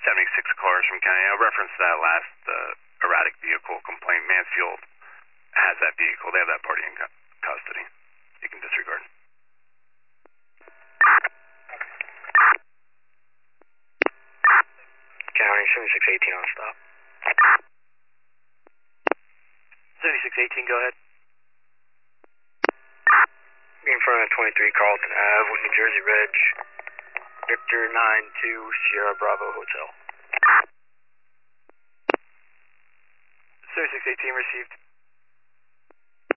76 cars from county. I referenced that last erratic vehicle complaint. Mansfield has that vehicle. They have that party in custody. You can disregard. County 7618 on stop. 7618, go ahead. In front of 23 Carlton Ave with New Jersey Reg. Victor 92 Sierra Bravo Hotel. 7618 received.